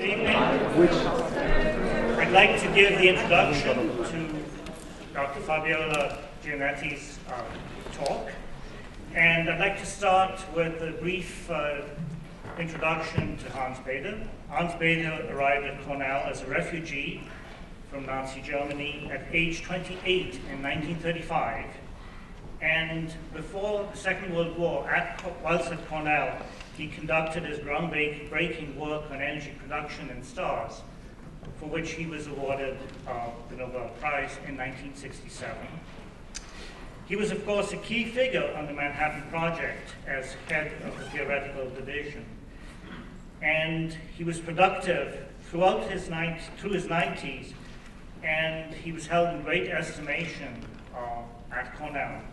Good evening. I'd like to give the introduction to Dr. Fabiola Giannetti's talk. And I'd like to start with a brief introduction to Hans Bethe. Hans Bethe arrived at Cornell as a refugee from Nazi Germany at age 28 in 1935. And before the Second World War, whilst at Cornell, he conducted his groundbreaking work on energy production in stars, for which he was awarded the Nobel Prize in 1967. He was, of course, a key figure on the Manhattan Project as head of the theoretical division. And he was productive through his 90s, and he was held in great estimation at Cornell.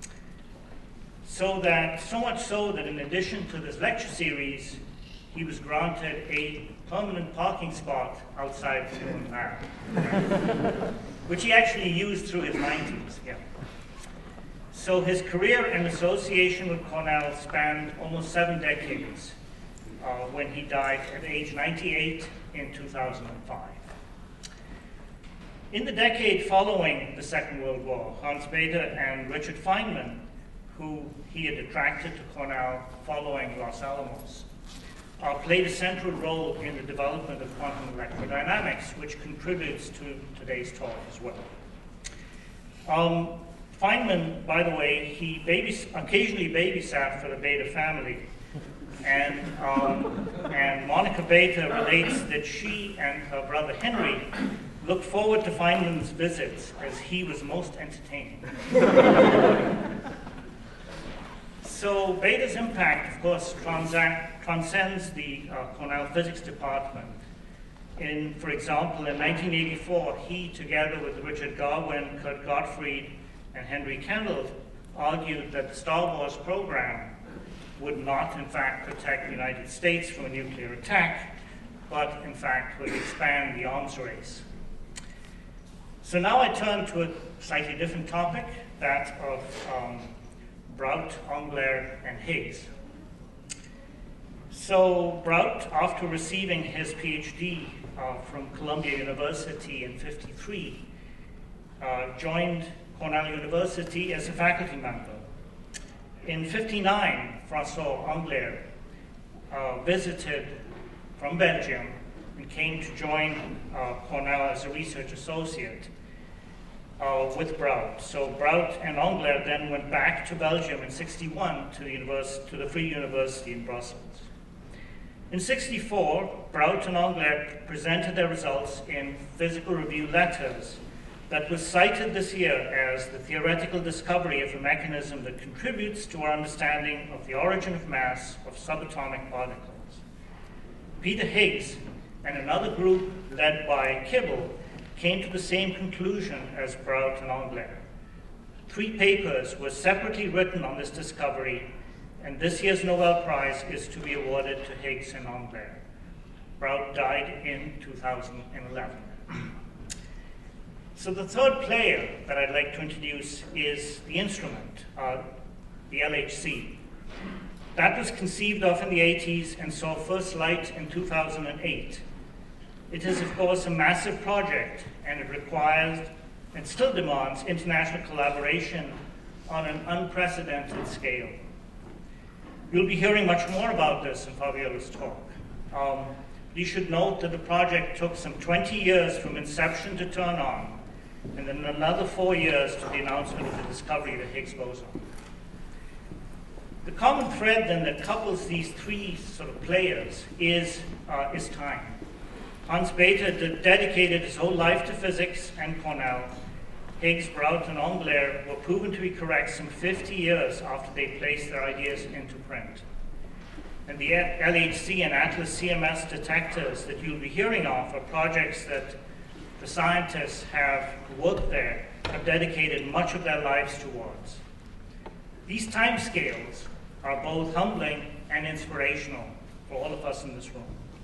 So much so that in addition to this lecture series, he was granted a permanent parking spot outside the Newman Lab, which he actually used through his 90s. Yeah. So his career and association with Cornell spanned almost 7 decades, when he died at age 98 in 2005. In the decade following the Second World War, Hans Bethe and Richard Feynman, who he had attracted to Cornell following Los Alamos, played a central role in the development of quantum electrodynamics, which contributes to today's talk as well. Feynman, by the way, he occasionally babysat for the Bethe family, and Monica Bethe relates that she and her brother Henry looked forward to Feynman's visits as he was most entertaining. So Bethe's impact, of course, transcends the Cornell physics department. For example, in 1984, he, together with Richard Garwin, Kurt Gottfried, and Henry Kendall, argued that the Star Wars program would not, in fact, protect the United States from a nuclear attack, but, in fact, would expand the arms race. So now I turn to a slightly different topic, that of Brout, Englert, and Higgs. So Brout, after receiving his PhD from Columbia University in '53, joined Cornell University as a faculty member. In '59, François Englert visited from Belgium and came to join Cornell as a research associate with Brout. So Brout and Englert then went back to Belgium in '61 to the Free University in Brussels. In '64, Brout and Englert presented their results in Physical Review Letters that was cited this year as the theoretical discovery of a mechanism that contributes to our understanding of the origin of mass of subatomic particles. Peter Higgs and another group led by Kibble came to the same conclusion as Brout and Englert. 3 papers were separately written on this discovery, and this year's Nobel Prize is to be awarded to Higgs and Englert. Brout died in 2011. So the third player that I'd like to introduce is the instrument, the LHC. That was conceived of in the 80s and saw first light in 2008. It is, of course, a massive project, and it requires, and still demands, international collaboration on an unprecedented scale. You'll be hearing much more about this in Fabiola's talk. You should note that the project took some 20 years from inception to turn on, and then another 4 years to the announcement of the discovery of the Higgs boson. The common thread, then, that couples these 3 sort of players is time. Hans Bethe dedicated his whole life to physics and Cornell. Higgs, Brout, and Englert were proven to be correct some 50 years after they placed their ideas into print. And the LHC and Atlas CMS detectors that you'll be hearing of are projects that the scientists who worked there have dedicated much of their lives towards. These timescales are both humbling and inspirational for all of us in this room.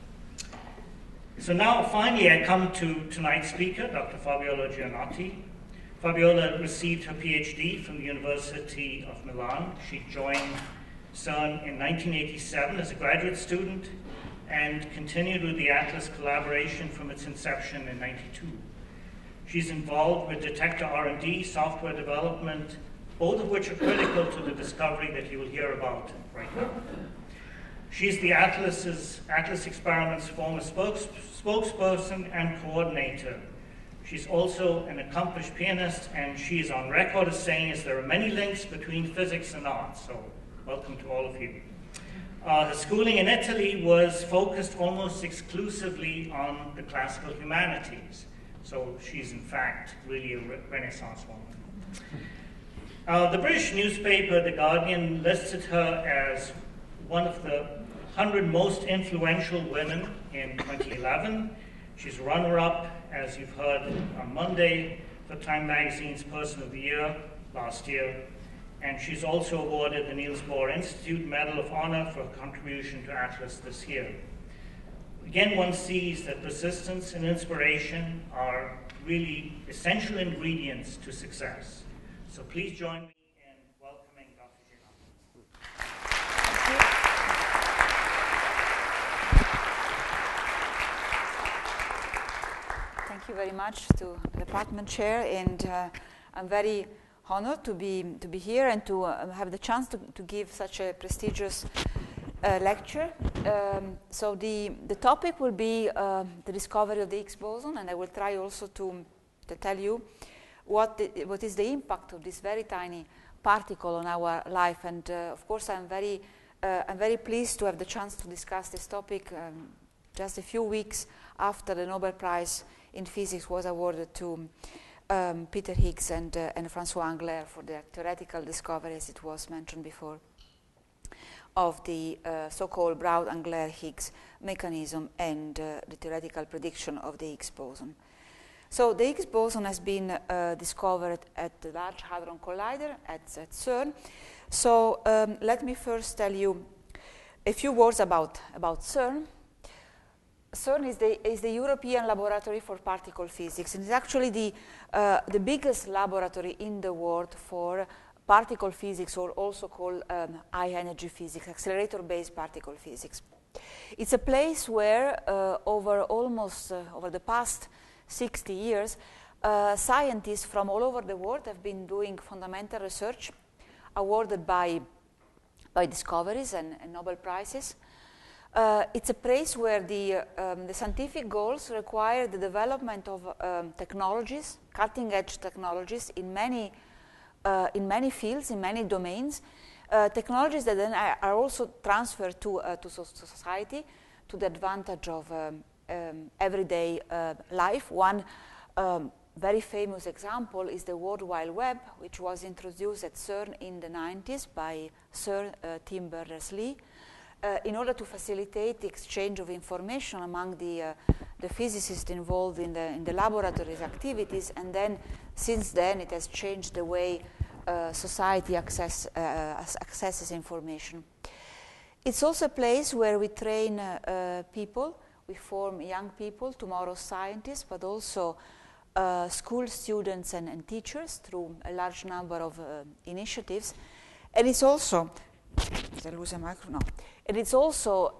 So now, finally, I come to tonight's speaker, Dr. Fabiola Giannetti. Fabiola received her PhD from the University of Milan. She joined CERN in 1987 as a graduate student and continued with the Atlas collaboration from its inception in '92. She's involved with detector R&D, software development, both of which are critical to the discovery that you will hear about right now. She's the Atlas Experiments former spokesperson and coordinator. She's also an accomplished pianist, and she is on record as saying there are many links between physics and art, so welcome to all of you. Her schooling in Italy was focused almost exclusively on the classical humanities, so she's in fact really a Renaissance woman. The British newspaper, The Guardian, listed her as one of the 100 most influential women in 2011. She's runner-up, as you've heard on Monday, for Time Magazine's Person of the Year last year. And she's also awarded the Niels Bohr Institute Medal of Honor for her contribution to Atlas this year. Again, one sees that persistence and inspiration are really essential ingredients to success. So please join me in welcoming Dr. Jinnah. Thank you very much to the department chair, and I'm very honored to be here and to have the chance to give such a prestigious lecture. So the topic will be the discovery of the Higgs boson, and I will try also to tell you what is the impact of this very tiny particle on our life. And of course, I'm very pleased to have the chance to discuss this topic just a few weeks after the Nobel Prize in Physics was awarded to Peter Higgs and François Englert for their theoretical discovery, as it was mentioned before, of the so-called Brown-Englert-Higgs mechanism and the theoretical prediction of the Higgs boson. So the Higgs boson has been discovered at the Large Hadron Collider at CERN. So let me first tell you a few words about CERN. CERN is the European Laboratory for Particle Physics, and it's actually the biggest laboratory in the world for particle physics, or also called high-energy physics, accelerator-based particle physics. It's a place where over the past 60 years, scientists from all over the world have been doing fundamental research awarded by discoveries and Nobel Prizes. It's a place where the scientific goals require the development of technologies, cutting-edge technologies in many fields, in many domains, technologies that then are also transferred to society to the advantage of everyday life. One very famous example is the World Wide Web, which was introduced at CERN in the 90s by Sir Tim Berners-Lee, in order to facilitate the exchange of information among the physicists involved in the laboratory's activities, and then since then it has changed the way society accesses information. It's also a place where we train people, we form young people, tomorrow's scientists, but also school students and teachers through a large number of initiatives. And it's also, did I lose a microphone? No. And it's also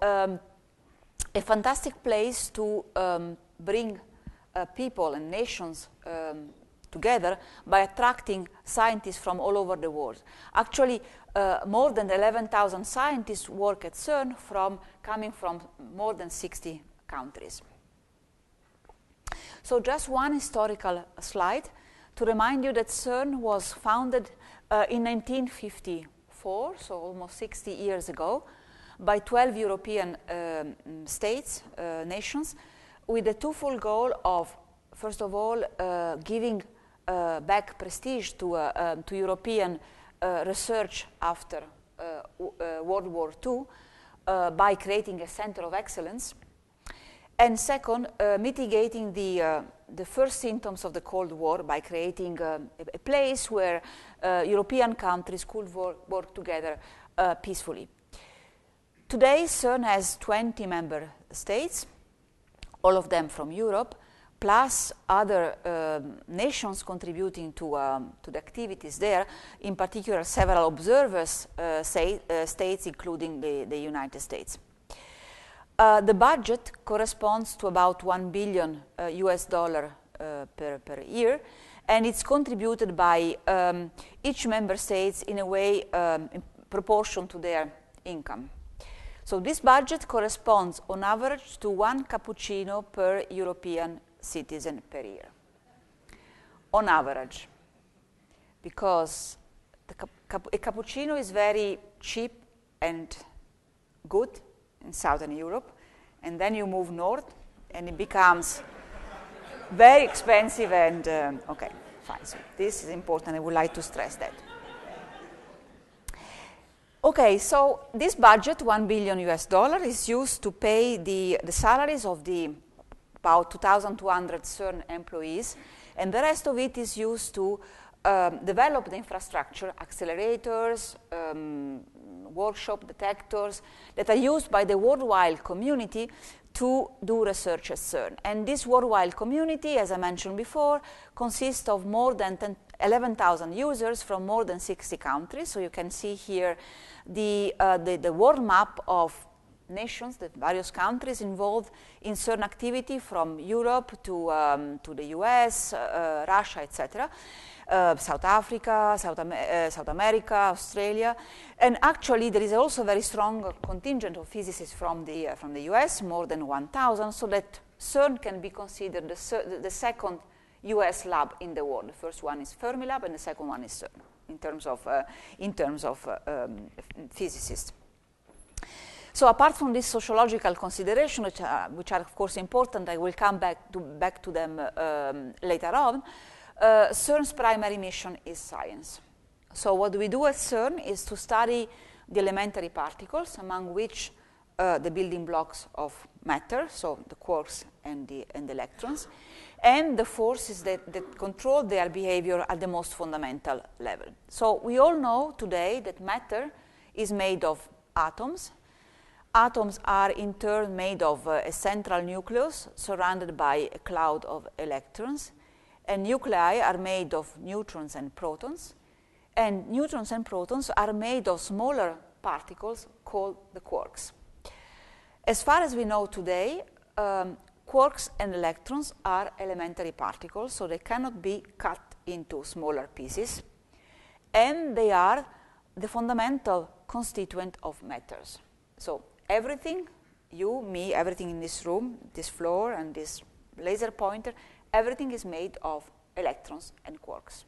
a fantastic place to bring people and nations together by attracting scientists from all over the world. Actually, more than 11,000 scientists work at CERN coming from more than 60 countries. So just one historical slide to remind you that CERN was founded in 1954, so almost 60 years ago, by 12 European states, nations, with the twofold goal of, first of all, giving back prestige to European research after World War II by creating a center of excellence, and second, mitigating the first symptoms of the Cold War by creating a place where European countries could work together peacefully. Today, CERN has 20 member states, all of them from Europe, plus other nations contributing to the activities there, in particular several observers states, including the United States. The budget corresponds to about $1 billion US dollar per year, and it's contributed by each member states in a way in proportion to their income. So this budget corresponds on average to 1 cappuccino per European citizen per year. On average, because a cappuccino is very cheap and good in Southern Europe, and then you move north and it becomes very expensive and, okay, fine. So this is important, I would like to stress that. Okay, so this budget, $1 billion US dollar, is used to pay the salaries of the about 2,200 CERN employees, and the rest of it is used to develop the infrastructure, accelerators, workshop detectors that are used by the worldwide community to do research at CERN. And this worldwide community, as I mentioned before, consists of more than 11,000 users from more than 60 countries. So you can see here the world map of nations, the various countries involved in CERN activity, from Europe to the US, Russia, etc., South Africa, South America, Australia, and actually there is also a very strong contingent of physicists from the US, more than 1,000, so that CERN can be considered the second US lab in the world. The first one is Fermilab, and the second one is CERN in terms of physicists. So apart from this sociological consideration, which are of course important, I will come back to them later on. CERN's primary mission is science. So what we do at CERN is to study the elementary particles, among which the building blocks of matter, so the quarks and the electrons, and the forces that control their behavior at the most fundamental level. So we all know today that matter is made of atoms. Atoms are in turn made of a central nucleus surrounded by a cloud of electrons, and nuclei are made of neutrons and protons, and neutrons and protons are made of smaller particles called the quarks. As far as we know today, quarks and electrons are elementary particles, so they cannot be cut into smaller pieces, and they are the fundamental constituent of matters. So everything, you, me, everything in this room, this floor and this laser pointer, everything is made of electrons and quarks.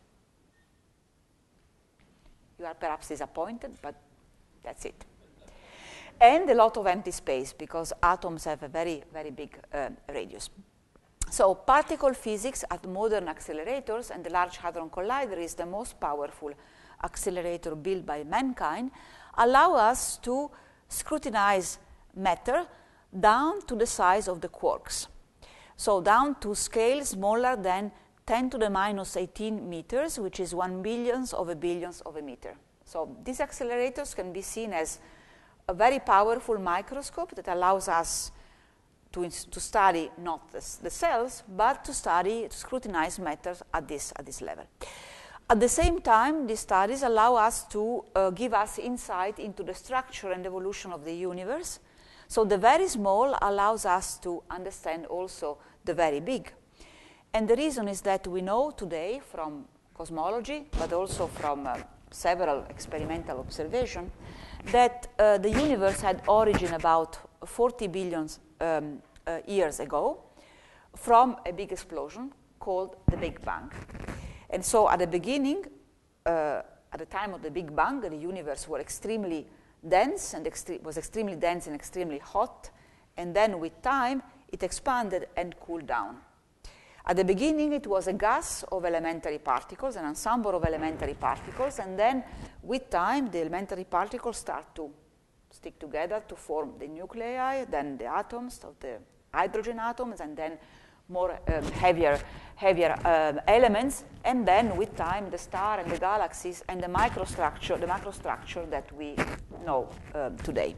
You are perhaps disappointed, but that's it. And a lot of empty space, because atoms have a very, very big radius. So particle physics at modern accelerators, and the Large Hadron Collider is the most powerful accelerator built by mankind, allow us to scrutinize matter down to the size of the quarks. So down to scale smaller than 10 to the minus 18 meters, which is 1/1000 of a billionth of a meter. So these accelerators can be seen as a very powerful microscope that allows us to study not the cells, but to scrutinize matter at this level. At the same time, these studies allow us to give us insight into the structure and evolution of the universe. So the very small allows us to understand also the very big. And the reason is that we know today from cosmology, but also from several experimental observations, that the universe had origin about 40 billion years ago from a big explosion called the Big Bang. And so at the beginning, at the time of the Big Bang, the universe was extremely dense and extremely hot, and then with time it expanded and cooled down. At the beginning it was a gas of elementary particles, an ensemble of elementary particles, and then with time the elementary particles start to stick together to form the nuclei, then the atoms of the hydrogen atoms, and then more heavier elements, and then with time the star and the galaxies and the macrostructure that we know today.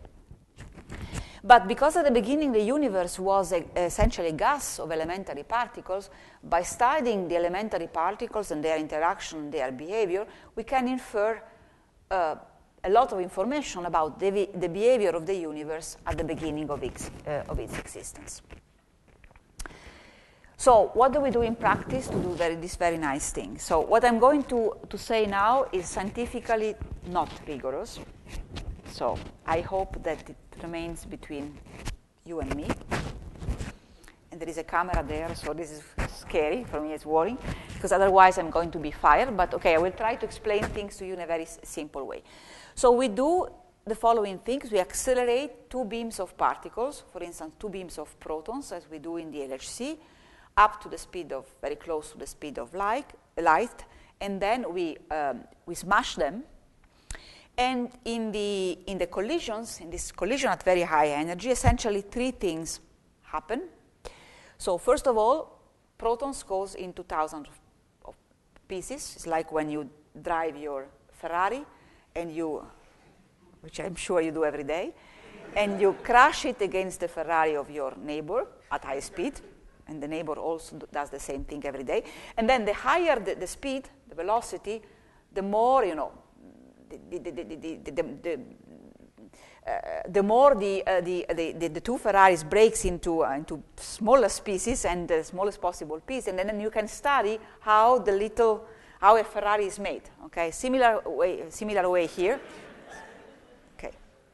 But because at the beginning the universe was essentially a gas of elementary particles, by studying the elementary particles and their interaction, their behavior, we can infer a lot of information about the behavior of the universe at the beginning of its existence. So what do we do in practice to do this very nice thing? So what I'm going to say now is scientifically not rigorous. So I hope that it remains between you and me. And there is a camera there, so this is scary. For me, it's worrying, because otherwise I'm going to be fired. But OK, I will try to explain things to you in a very simple way. So we do the following things. We accelerate two beams of particles, for instance, two beams of protons, as we do in the LHC, up to the speed of, very close to the speed of light, and then we smash them. And in the collisions, in this collision at very high energy, essentially three things happen. So first of all, protons goes into thousands of pieces. It's like when you drive your Ferrari, and which I'm sure you do every day, and you crash it against the Ferrari of your neighbor at high speed. And the neighbor also does the same thing every day. And then the higher the speed, the velocity, the more, the more the two Ferraris breaks into smaller pieces and the smallest possible piece. And then you can study how a Ferrari is made. Okay, similar way here. Okay.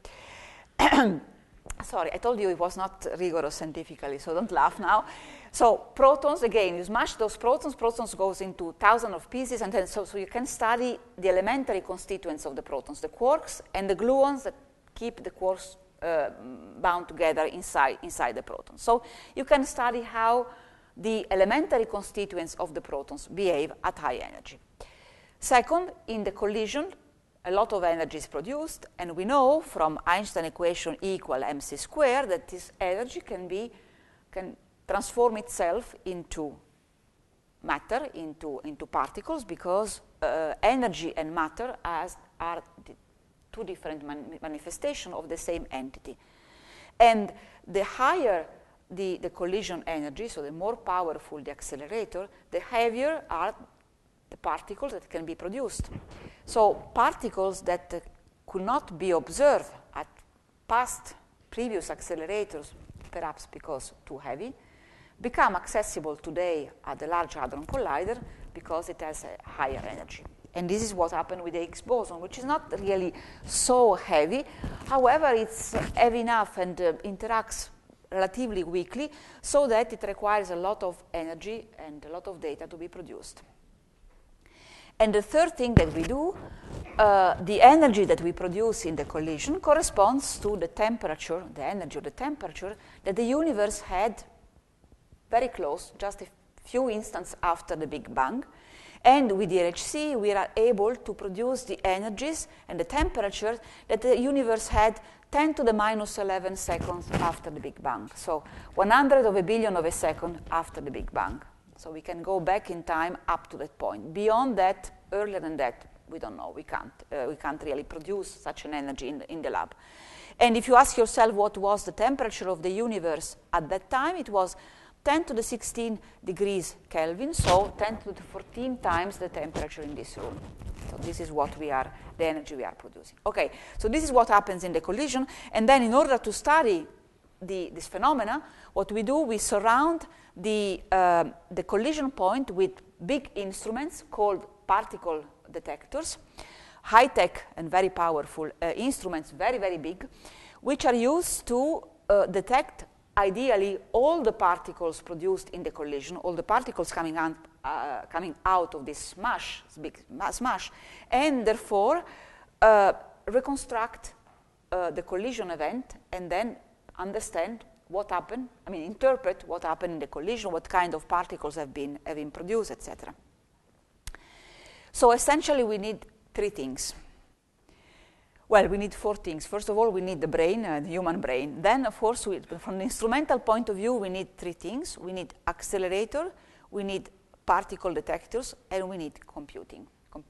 Sorry, I told you it was not rigorous scientifically, so don't laugh now. So protons, again, you smash those protons goes into thousands of pieces, and then so you can study the elementary constituents of the protons, the quarks and the gluons that keep the quarks bound together inside the protons. So you can study how the elementary constituents of the protons behave at high energy. Second, in the collision, a lot of energy is produced, and we know from Einstein equation E equal mc squared that this energy can transform itself into matter, into particles, because energy and matter are the two different manifestations of the same entity. And the higher the collision energy, so the more powerful the accelerator, the heavier are the particles that can be produced. So particles that could not be observed at previous accelerators, perhaps because too heavy, become accessible today at the Large Hadron Collider because it has a higher energy. And this is what happened with the Higgs boson, which is not really so heavy. However, it's heavy enough and interacts relatively weakly so that it requires a lot of energy and a lot of data to be produced. And the third thing that we do, the energy that we produce in the collision corresponds to the temperature, the energy of the temperature that the universe had very close, just a few instants after the Big Bang. And with the LHC, we are able to produce the energies and the temperatures that the universe had 10 to the minus 11 seconds after the Big Bang. So 100 of a billion of a second after the Big Bang. So we can go back in time up to that point. Beyond that, earlier than that, we don't know. We can't really produce such an energy in the lab. And if you ask yourself what was the temperature of the universe at that time, it was 10 to the 16 degrees Kelvin, so 10 to the 14 times the temperature in this room. So this is what the energy we are producing. Okay, so this is what happens in the collision. And then in order to study this phenomena, what we do, we surround the collision point with big instruments called particle detectors, high-tech and very powerful instruments, very, very big, which are used to detect ideally all the particles produced in the collision, all the particles coming out of this smash, and therefore reconstruct the collision event and then understand what happened, interpret what happened in the collision, what kind of particles have been produced, etc. So essentially we need three things. Well, we need four things. First of all, we need the brain, the human brain. Then, of course, from the instrumental point of view, we need three things. We need accelerator, we need particle detectors, and we need computing,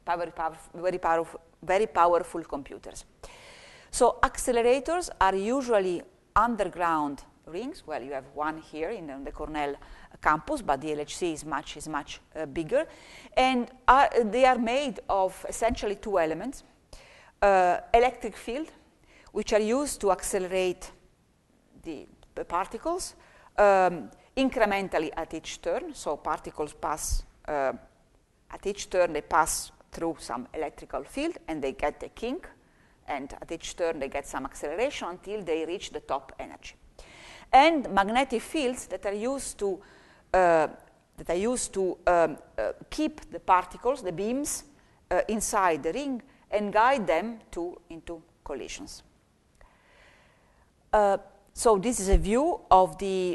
very powerful computers. So accelerators are usually underground rings. Well, you have one here in the Cornell campus, but the LHC is much bigger. And they are made of essentially two elements. electric field, which are used to accelerate the particles incrementally at each turn. So particles pass, at each turn they pass through some electrical field and they get a kink, and at each turn they get some acceleration until they reach the top energy. And magnetic fields that are used to keep the particles, the beams, inside the ring and guide them into collisions. So this is a view of the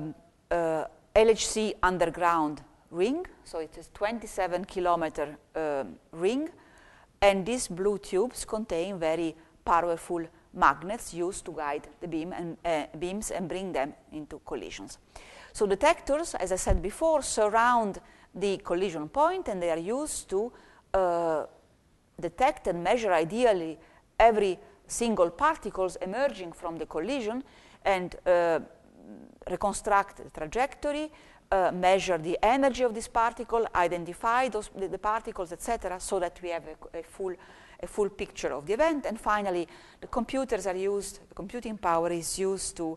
LHC underground ring. So it is 27-kilometer ring, and these blue tubes contain very powerful magnets used to guide the beams and bring them into collisions. So detectors, as I said before, surround the collision point, and they are used to detect and measure ideally every single particles emerging from the collision and reconstruct the trajectory, measure the energy of this particle, identify the particles, etc., so that we have a full picture of the event. And finally, the computers are used, the computing power is used to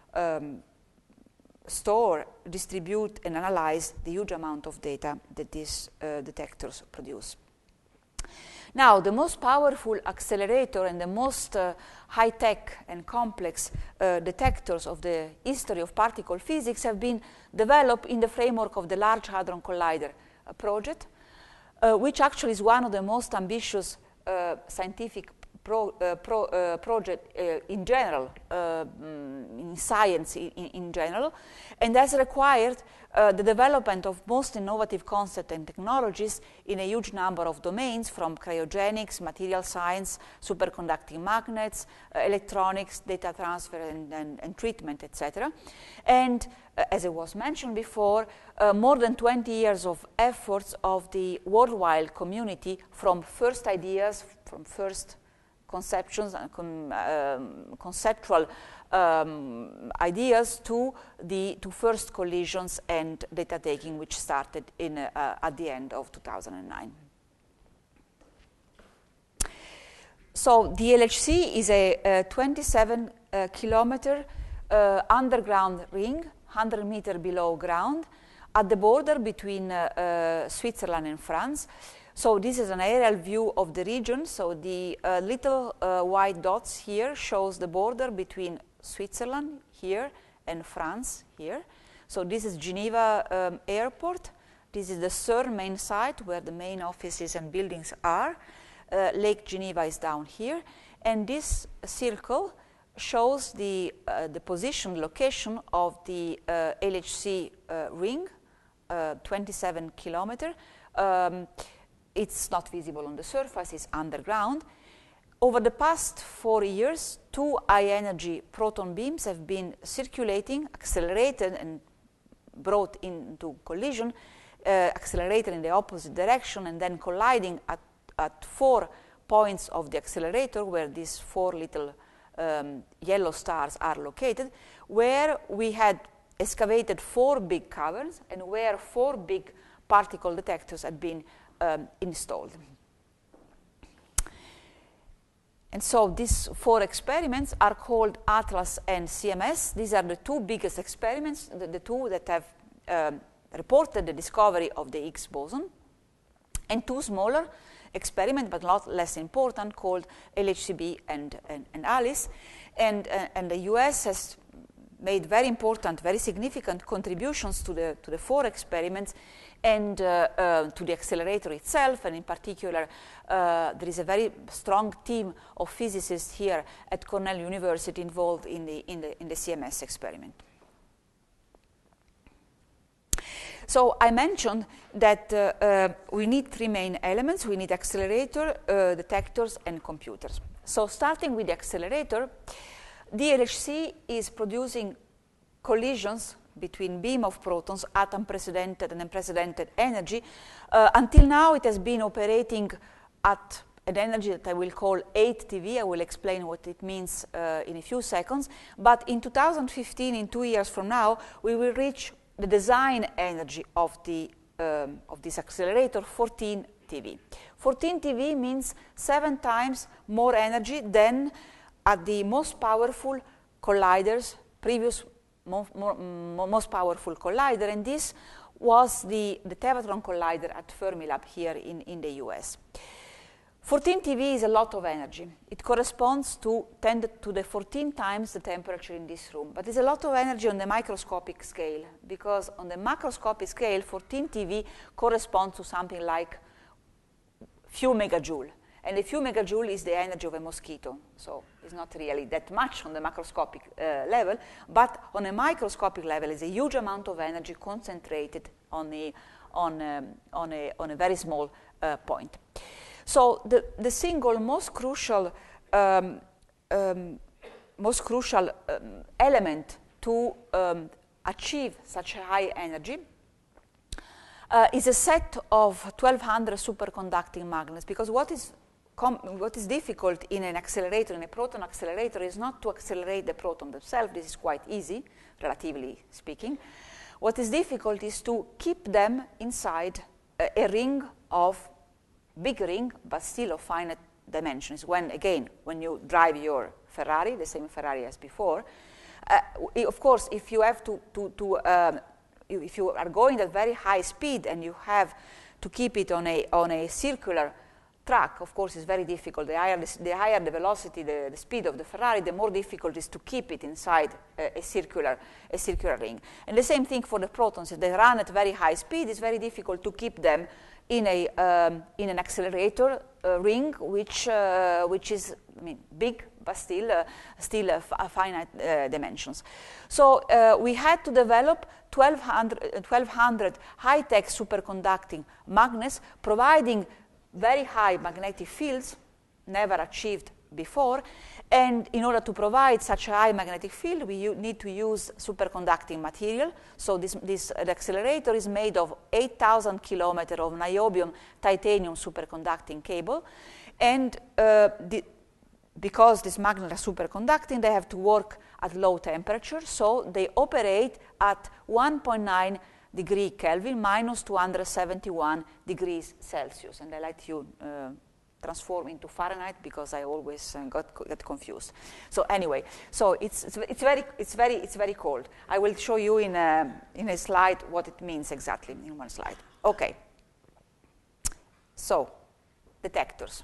store, distribute, and analyze the huge amount of data that these detectors produce. Now, the most powerful accelerator and the most high-tech and complex detectors of the history of particle physics have been developed in the framework of the Large Hadron Collider project, which actually is one of the most ambitious scientific project in general, in science in general, and has required the development of most innovative concepts and technologies in a huge number of domains, from cryogenics, material science, superconducting magnets, electronics, data transfer and treatment, etc. And as it was mentioned before, more than 20 years of efforts of the worldwide community, from first ideas, from first conceptions and conceptual ideas to first collisions and data taking, which started at the end of 2009. So the LHC is a 27-kilometer underground ring, 100 meters below ground, at the border between Switzerland and France. So this is an aerial view of the region. So the little white dots here shows the border between Switzerland here and France here. So this is Geneva Airport. This is the CERN main site where the main offices and buildings are. Lake Geneva is down here. And this circle shows the position, location of the LHC ring, 27 kilometer. It's not visible on the surface, it's underground. Over the past 4 years, 2 high-energy proton beams have been circulating, accelerated and brought into collision, accelerated in the opposite direction and then colliding at 4 points of the accelerator where these 4 little yellow stars are located, where we had excavated 4 big caverns and where 4 big particle detectors had been installed. And so these 4 experiments are called ATLAS and CMS. These are the 2 biggest experiments, the 2 that have reported the discovery of the Higgs boson, and 2 smaller experiments, but not less important, called LHCb and ALICE. And the US has made very important, very significant contributions to the 4 experiments and to the accelerator itself, and in particular, there is a very strong team of physicists here at Cornell University involved in the CMS experiment. So I mentioned that we need 3 main elements. We need accelerator, detectors, and computers. So starting with the accelerator, the LHC is producing collisions between beam of protons at unprecedented and unprecedented energy. Until now, it has been operating at an energy that I will call 8 TeV. I will explain what it means in a few seconds. But in 2015, in 2 years from now, we will reach the design energy of this accelerator, 14 TeV. TeV. 14 TeV means 7 times more energy than at the most powerful colliders, previous most powerful collider, and this was the Tevatron collider at Fermilab here in the US. 14 TeV is a lot of energy. It corresponds to 10 to the 14 times the temperature in this room. But it's a lot of energy on the microscopic scale, because on the macroscopic scale, 14 TeV corresponds to something like few megajoule. And a few megajoule is the energy of a mosquito. So it's not really that much on the macroscopic level, but on a microscopic level, it's a huge amount of energy concentrated on a very small point. So the single most crucial element to achieve such a high energy is a set of 1200 superconducting magnets, because what is difficult in an accelerator, in a proton accelerator, is not to accelerate the proton themselves. This is quite easy, relatively speaking. What is difficult is to keep them inside a ring of big ring, but still of finite dimensions. When you drive your Ferrari, the same Ferrari as before, of course, if you have if you are going at very high speed and you have to keep it on a circular track, of course, it's very difficult. The higher the velocity, the speed of the Ferrari, the more difficult it is to keep it inside a circular ring. And the same thing for the protons. If they run at very high speed, it's very difficult to keep them in an accelerator ring, which is, big, but still finite dimensions. So we had to develop 1200 high-tech superconducting magnets, providing very high magnetic fields, never achieved before. And in order to provide such a high magnetic field, we need to use superconducting material. So the accelerator is made of 8,000 kilometers of niobium titanium superconducting cable. And because these magnets are superconducting, they have to work at low temperature. So they operate at 1.9 degree Kelvin, minus 271 degrees Celsius. And I let you transform into Fahrenheit because I always get confused. So anyway, so it's very cold. I will show you in a slide what it means exactly in one slide. Okay. So detectors.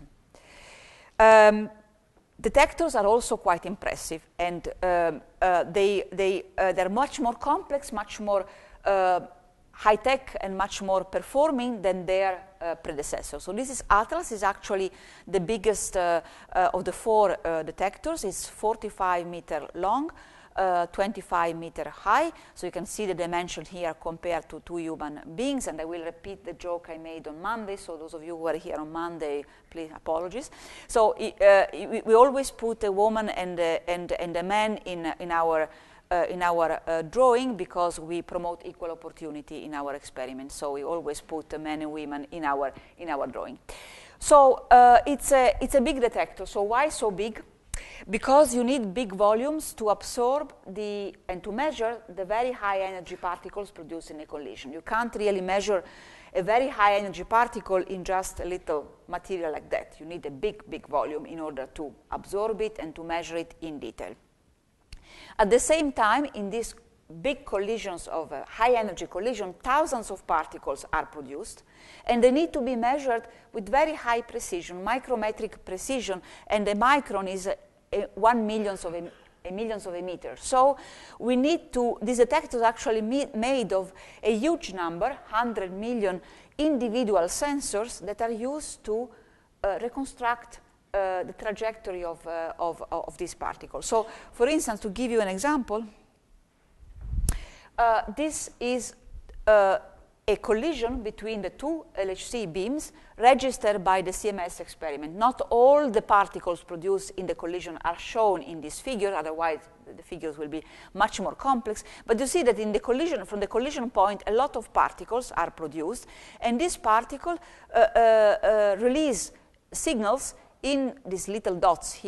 Detectors are also quite impressive, and they're much more complex, much more high-tech, and much more performing than their predecessor. So this is Atlas, is actually the biggest of the 4 detectors. It's 45 meter long, 25 meter high. So you can see the dimension here compared to 2 human beings. And I will repeat the joke I made on Monday. So those of you who were here on Monday, please apologies. So we always put a woman and a man in our drawing, because we promote equal opportunity in our experiments. So we always put men and women in our drawing. So it's a big detector. So why so big? Because you need big volumes to absorb and to measure the very high energy particles produced in a collision. You can't really measure a very high energy particle in just a little material like that. You need a big volume in order to absorb it and to measure it in detail. At the same time, in these big collisions of high energy collision, thousands of particles are produced, and they need to be measured with very high precision, micrometric precision, and a micron is 1 millionth of a meter. So we need to, these detectors are actually made of a huge number, 100 million individual sensors that are used to reconstruct the trajectory of these particles. So, for instance, to give you an example, this is a collision between the 2 LHC beams registered by the CMS experiment. Not all the particles produced in the collision are shown in this figure, otherwise the figures will be much more complex. But you see that in the collision, from the collision point, a lot of particles are produced, and these particles release signals in these little dots here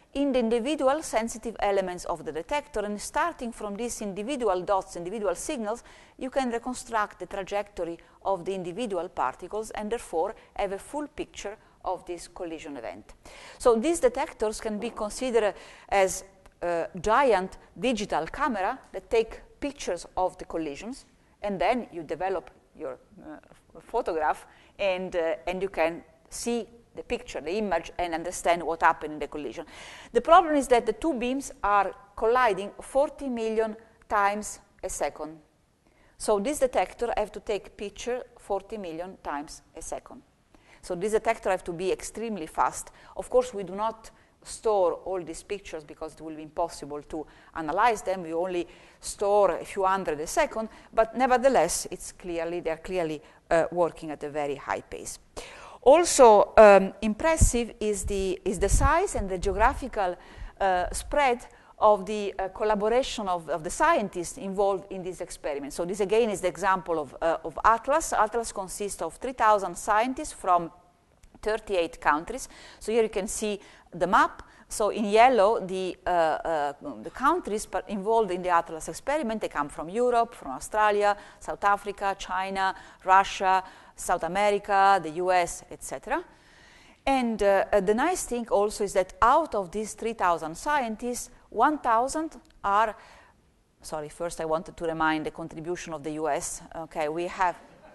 in the individual sensitive elements of the detector, and starting from these individual dots, individual signals, you can reconstruct the trajectory of the individual particles and therefore have a full picture of this collision event. So these detectors can be considered as giant digital camera that take pictures of the collisions, and then you develop your photograph, and you can see the picture, the image, and understand what happened in the collision. The problem is that the two beams are colliding 40 million times a second. So this detector have to take picture 40 million times a second. So this detector have to be extremely fast. Of course, we do not store all these pictures because it will be impossible to analyze them. We only store a few hundred a second, but nevertheless, they're clearly working at a very high pace. Also impressive is the size and the geographical spread of the collaboration of the scientists involved in this experiment. So this again is the example of ATLAS. ATLAS consists of 3,000 scientists from 38 countries. So here you can see the map. So in yellow, the countries involved in the ATLAS experiment, they come from Europe, from Australia, South Africa, China, Russia, South America, the US, etc. And the nice thing also is that out of these 3,000 scientists, 1,000 are, sorry, first I wanted to remind the contribution of the US. Okay, we have,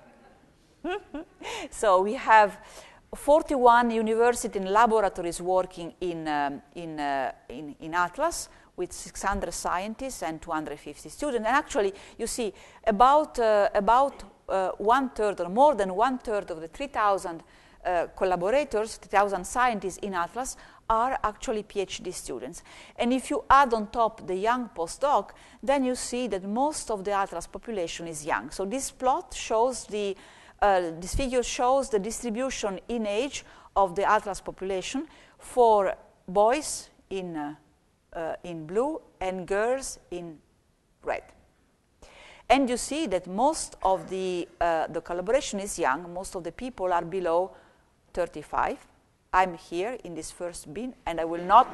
so we have 41 university and laboratories working in ATLAS with 600 scientists and 250 students. And actually, you see, about one-third or more than one-third of the 3,000 collaborators, 3,000 scientists in ATLAS are actually PhD students. And if you add on top the young postdoc, then you see that most of the ATLAS population is young. So this plot shows this figure shows the distribution in age of the ATLAS population for boys in blue and girls in red. And you see that most of the collaboration is young. Most of the people are below 35. I'm here in this first beam, and I will not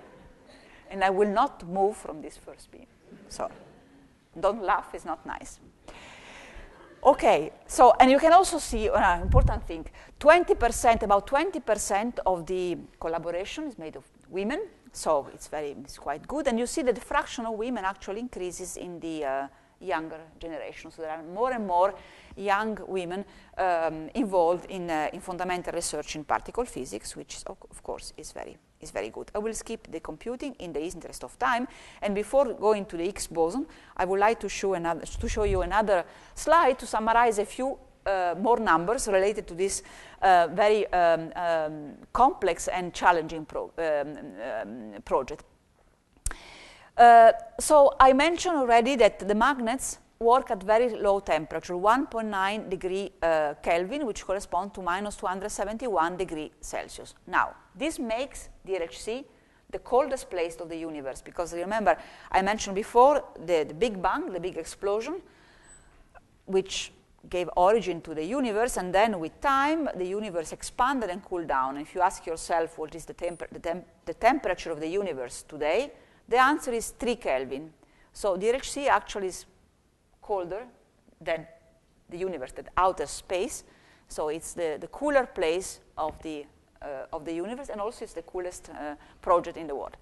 move from this first beam. So don't laugh, it's not nice. Okay, so, and you can also see an important thing, about 20% of the collaboration is made of women, so it's quite good. And you see that the fraction of women actually increases in the younger generation. So there are more and more young women involved in fundamental research in particle physics, which of course is very good. I will skip the computing in the interest of time, and before going to the Higgs boson, I would like to show you another slide to summarize a few more numbers related to this very complex and challenging project. So I mentioned already that the magnets work at very low temperature, 1.9 degree Kelvin, which corresponds to minus 271 degrees Celsius. Now, this makes DRHC the coldest place of the universe, because remember, I mentioned before the Big Bang, the big explosion, which gave origin to the universe, and then with time, the universe expanded and cooled down. If you ask yourself what is the temperature of the universe today, the answer is 3 Kelvin. So DRHC actually is colder than the universe, the outer space. So it's the cooler place of the universe, and also it's the coolest project in the world.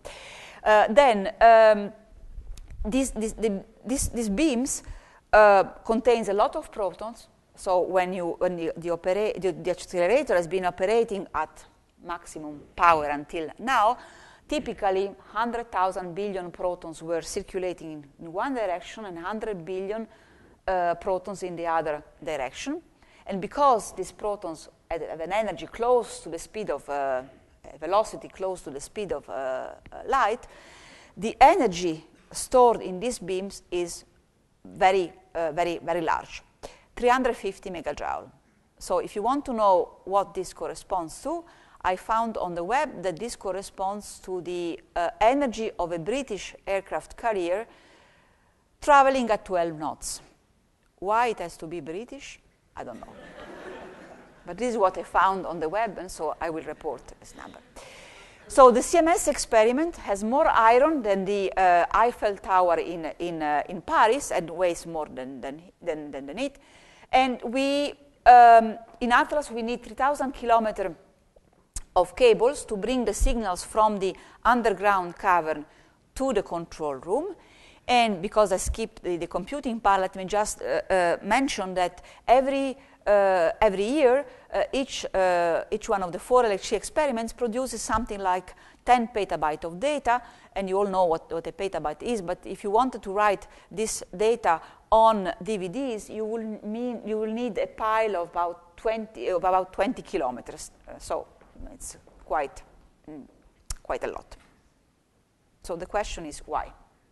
These beams contains a lot of protons. So when the accelerator has been operating at maximum power until now, typically 100,000 billion protons were circulating in one direction and 100 billion protons in the other direction. And because these protons have an energy close to the speed of velocity close to the speed of light, the energy stored in these beams is very large, 350 megajoule. So if you want to know what this corresponds to, I found on the web that this corresponds to the energy of a British aircraft carrier traveling at 12 knots. Why it has to be British? I don't know. But this is what I found on the web, and so I will report this number. So the CMS experiment has more iron than the Eiffel Tower in Paris and weighs more than it. And we, in Atlas, we need 3,000 kilometers of cables to bring the signals from the underground cavern to the control room. And because I skipped the computing part, let me just mention that every year, each one of the 4 LHC experiments produces something like 10 petabytes of data, and you all know what a petabyte is, but if you wanted to write this data on DVDs, you will need a pile of about 20 kilometers. So it's quite a lot. So the question is why?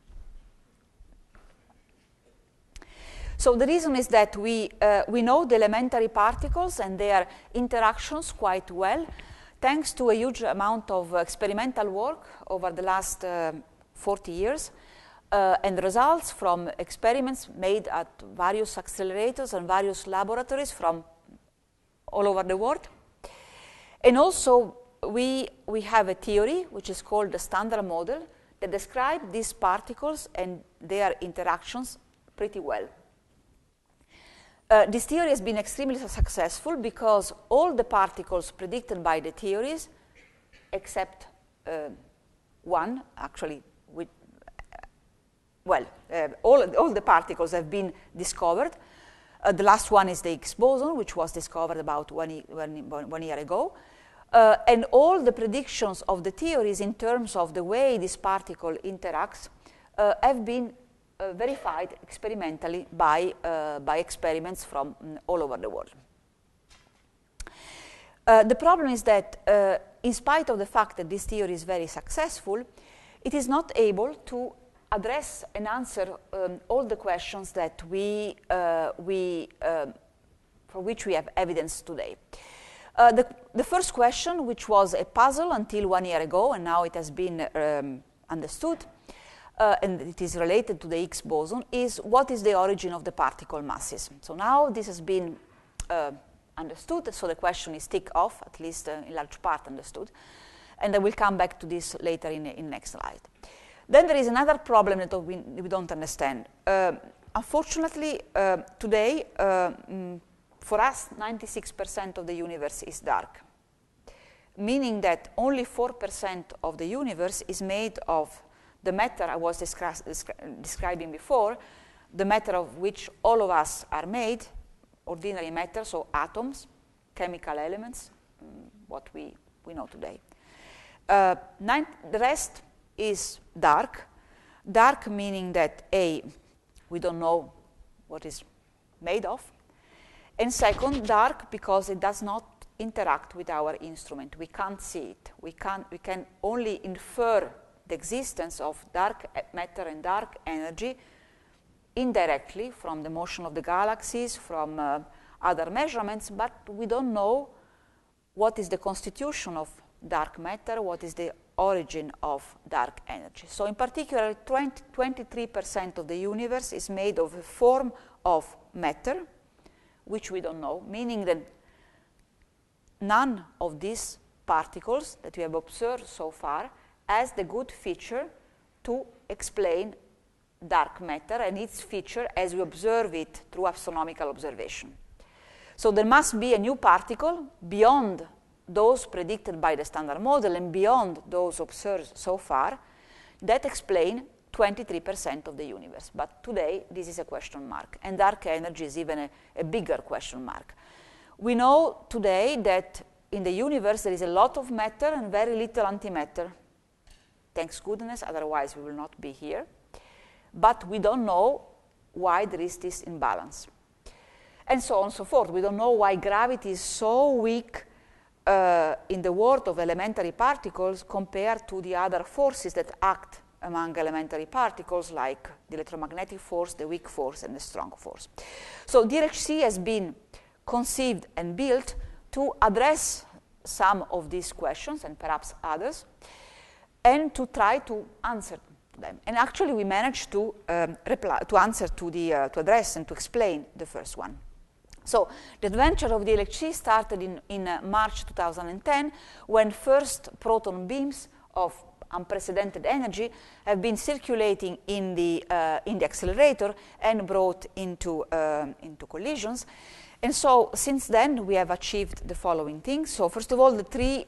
So the reason is that we know the elementary particles and their interactions quite well, thanks to a huge amount of experimental work over the last 40 years, and results from experiments made at various accelerators and various laboratories from all over the world. And also, we have a theory, which is called the Standard Model, that describes these particles and their interactions pretty well. This theory has been extremely successful because all the particles predicted by the theories, except one, actually, all the particles have been discovered. The last one is the Higgs boson, which was discovered about one year ago. And all the predictions of the theories in terms of the way this particle interacts have been verified experimentally by experiments from all over the world. The problem is that in spite of the fact that this theory is very successful, it is not able to address and answer all the questions that for which we have evidence today. The first question, which was a puzzle until 1 year ago, and now it has been understood, and it is related to the Higgs boson, is what is the origin of the particle masses? So now this has been understood, so the question is ticked off, at least in large part understood. And I will come back to this later in the next slide. Then there is another problem that we don't understand. Unfortunately, today, for us, 96% of the universe is dark, meaning that only 4% of the universe is made of the matter I was describing before, the matter of which all of us are made, ordinary matter, so atoms, chemical elements, what we know today. The rest is dark. Dark meaning that A, we don't know what is made of, and second, dark because it does not interact with our instrument. We can't see it. We can only infer the existence of dark matter and dark energy indirectly from the motion of the galaxies, from other measurements, but we don't know what is the constitution of dark matter, what is the origin of dark energy. So in particular, 23% of the universe is made of a form of matter, which we don't know, meaning that none of these particles that we have observed so far has the good feature to explain dark matter and its feature as we observe it through astronomical observation. So there must be a new particle beyond those predicted by the Standard Model and beyond those observed so far that explain 23% of the universe. But today, this is a question mark, and dark energy is even a bigger question mark. We know today that in the universe there is a lot of matter and very little antimatter. Thanks goodness, otherwise we will not be here. But we don't know why there is this imbalance. And so on and so forth. We don't know why gravity is so weak in the world of elementary particles compared to the other forces that act among elementary particles, like the electromagnetic force, the weak force, and the strong force. So DLHC has been conceived and built to address some of these questions, and perhaps others, and to try to answer them. And actually, we managed to address and to explain the first one. So the adventure of the LHC started in March 2010, when first proton beams of unprecedented energy have been circulating in the accelerator and brought into collisions. And so since then, we have achieved the following things. So first of all, the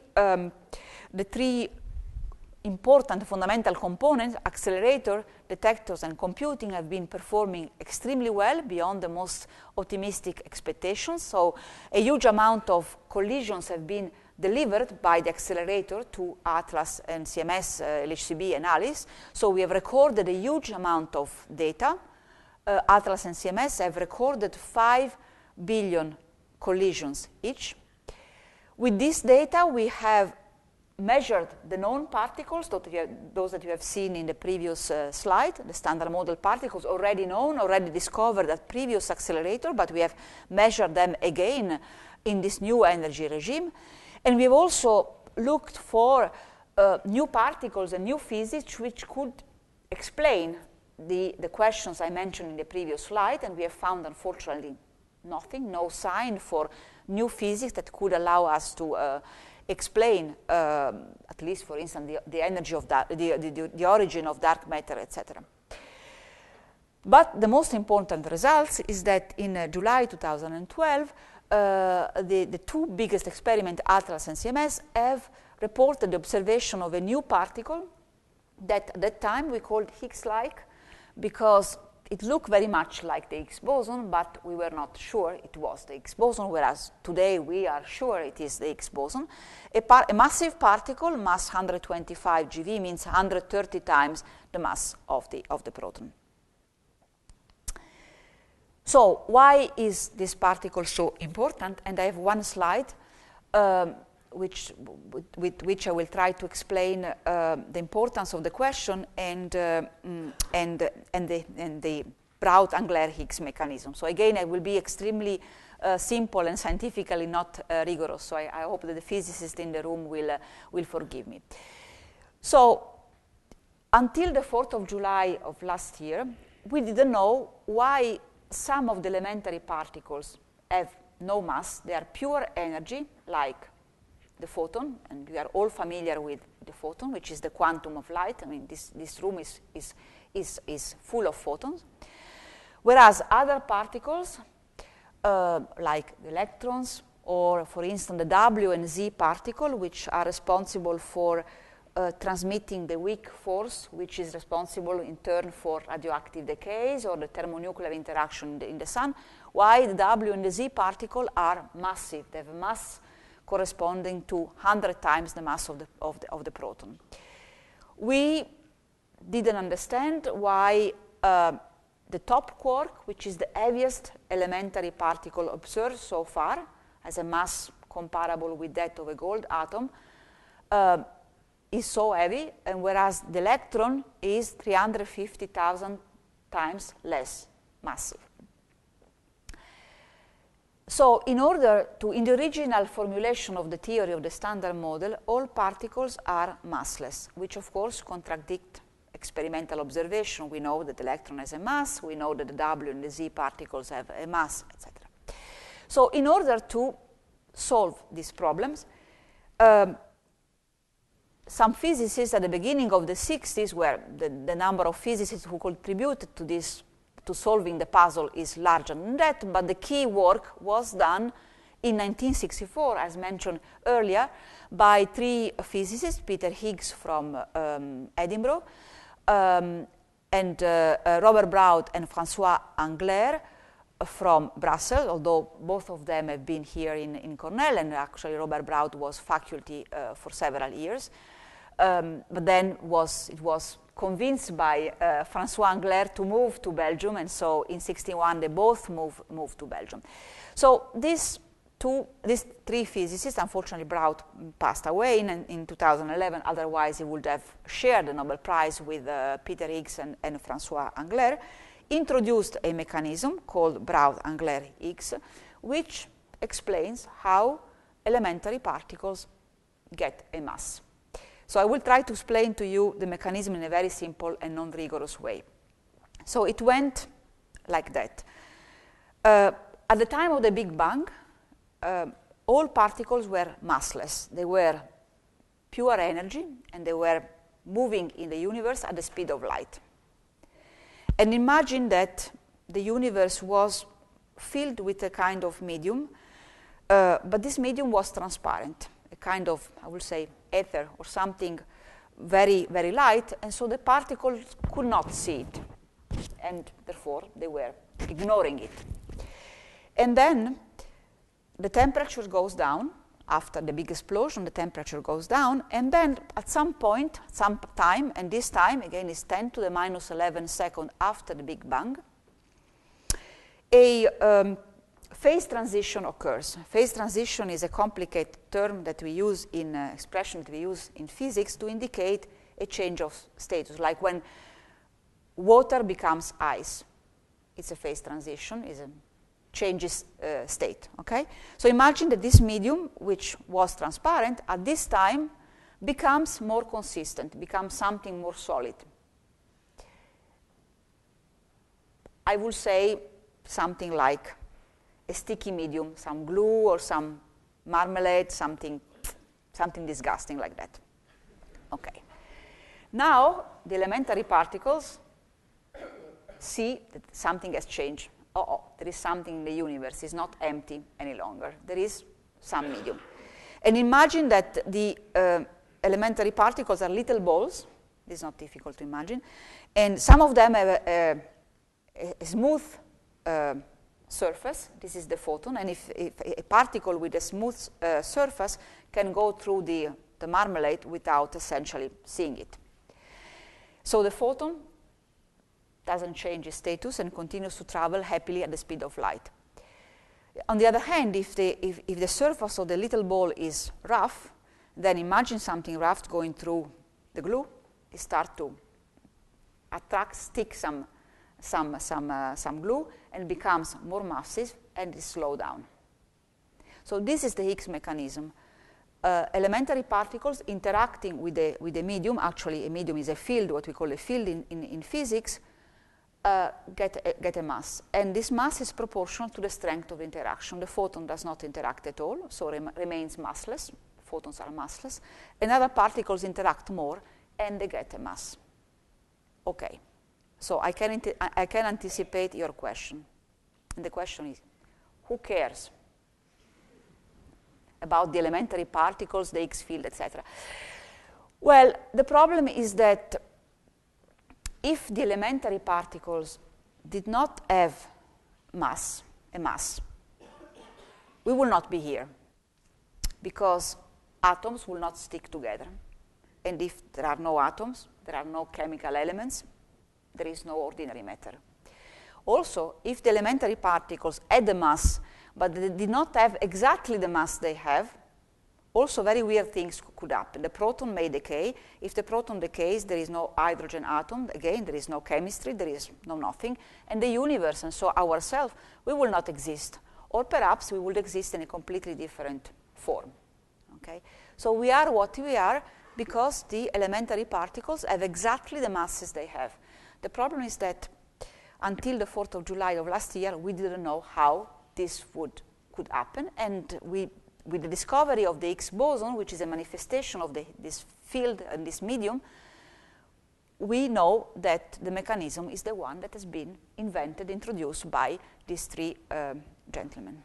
three important fundamental components, accelerator, detectors, and computing, have been performing extremely well beyond the most optimistic expectations. So a huge amount of collisions have been delivered by the accelerator to ATLAS and CMS, LHCb, and ALICE. So we have recorded a huge amount of data. ATLAS and CMS have recorded 5 billion collisions each. With this data, we have measured the known particles, those that you have seen in the previous slide, the standard model particles already known, already discovered at previous accelerator, but we have measured them again in this new energy regime. And we have also looked for new particles and new physics which could explain the questions I mentioned in the previous slide, and we have found, unfortunately, nothing, no sign for new physics that could allow us to explain, at least for instance, the energy of the origin of dark matter, etc. But the most important results is that in July 2012, the two biggest experiments, ATLAS and CMS, have reported the observation of a new particle that at that time we called Higgs-like, because it looked very much like the Higgs boson, but we were not sure it was the Higgs boson, whereas today we are sure it is the Higgs boson. A massive particle, mass 125 GeV, means 130 times the mass of the proton. So why is this particle so important? And I have one slide with which I will try to explain the importance of the question and the Brout-Angler-Higgs mechanism. So again, I will be extremely simple and scientifically not rigorous. So I hope that the physicists in the room will forgive me. So until the 4th of July of last year, we didn't know why some of the elementary particles have no mass. They are pure energy, like the photon, and we are all familiar with the photon, which is the quantum of light. I mean, this room is full of photons. Whereas other particles, like the electrons, or for instance the W and Z particle, which are responsible for transmitting the weak force, which is responsible in turn for radioactive decays or the thermonuclear interaction in the sun, why the W and the Z particle are massive. They have a mass corresponding to 100 times the mass of the proton. We didn't understand why the top quark, which is the heaviest elementary particle observed so far, has a mass comparable with that of a gold atom, is so heavy, and whereas the electron is 350,000 times less massive. So in the original formulation of the theory of the Standard Model, all particles are massless, which of course contradict experimental observation. We know that the electron has a mass, we know that the W and the Z particles have a mass, etc. So in order to solve these problems, some physicists at the beginning of the 60s, where the number of physicists who contributed to this, to solving the puzzle, is larger than that, but the key work was done in 1964, as mentioned earlier, by three physicists, Peter Higgs from Edinburgh, and Robert Brout and François Englert from Brussels, although both of them have been here in Cornell, and actually Robert Brout was faculty for several years. But then it was convinced by François Englert to move to Belgium, and so in 1961 they both moved to Belgium. So these three physicists, unfortunately Brout passed away in 2011, otherwise he would have shared the Nobel Prize with Peter Higgs and François Englert, introduced a mechanism called Brout-Angler-Higgs, which explains how elementary particles get a mass. So I will try to explain to you the mechanism in a very simple and non-rigorous way. So it went like that. at the time of the Big Bang, all particles were massless. They were pure energy, and they were moving in the universe at the speed of light. And imagine that the universe was filled with a kind of medium, but this medium was transparent, a kind of, I will say, ether or something very, very light, and so the particles could not see it, and therefore they were ignoring it. And then the temperature goes down. After the big explosion, the temperature goes down, and then at some point, some time, and this time again is 10 to the minus 11 seconds after the Big Bang, a phase transition occurs. Phase transition is a complicated term that we use in expression that we use in physics to indicate a change of status, like when water becomes ice. It's a phase transition, is a changes state, okay? So imagine that this medium, which was transparent, at this time becomes more consistent, becomes something more solid. I will say something like a sticky medium, some glue or some marmalade, something disgusting like that. Okay. Now, the elementary particles see that something has changed. There is something in the universe. It's not empty any longer. There is some medium. And imagine that the elementary particles are little balls. This is not difficult to imagine. And some of them have a smooth surface. This is the photon. And if a particle with a smooth surface can go through the marmalade without essentially seeing it. So the photon doesn't change its status and continues to travel happily at the speed of light. On the other hand, if the surface of the little ball is rough, then imagine something rough going through the glue. It starts to stick some glue and becomes more massive and is slowed down. So this is the Higgs mechanism. Elementary particles interacting with the medium. Actually, a medium is a field, what we call a field in physics. Get a mass, and this mass is proportional to the strength of the interaction. The photon does not interact at all, so remains massless. Photons are massless, and other particles interact more, and they get a mass. Okay, so I can anticipate your question, and the question is, who cares about the elementary particles, the Higgs field, etc.? Well, the problem is that if the elementary particles did not have a mass, we will not be here, because atoms will not stick together. And if there are no atoms, there are no chemical elements, there is no ordinary matter. Also, if the elementary particles had a mass, but they did not have exactly the mass they have, also very weird things could happen. The proton may decay. If the proton decays, there is no hydrogen atom. Again, there is no chemistry, there is no nothing. And the universe, and so ourselves, we will not exist. Or perhaps we will exist in a completely different form. Okay? So we are what we are because the elementary particles have exactly the masses they have. The problem is that until the 4th of July of last year, we didn't know how this could happen. And with the discovery of the Higgs boson, which is a manifestation of this field and this medium, we know that the mechanism is the one that has been invented, introduced by these three gentlemen.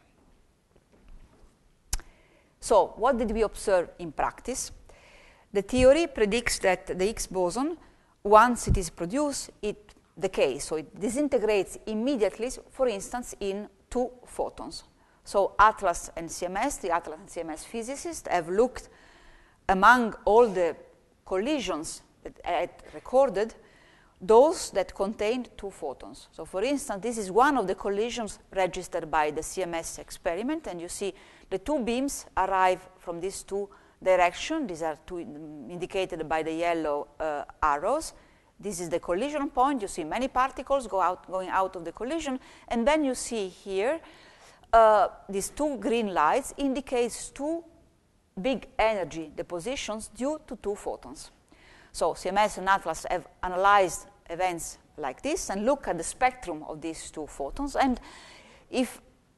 So what did we observe in practice? The theory predicts that the Higgs boson, once it is produced, it decays. So it disintegrates immediately, for instance, in 2 photons. So Atlas and CMS, the Atlas and CMS physicists, have looked among all the collisions that I had recorded, those that contained 2 photons. So for instance, this is one of the collisions registered by the CMS experiment, and you see the 2 beams arrive from these 2 directions. These are 2 indicated by the yellow arrows. This is the collision point. You see many particles going out of the collision, and then you see here these 2 green lights indicates 2 big energy depositions due to 2 photons. So CMS and Atlas have analyzed events like this and look at the spectrum of these 2 photons. And if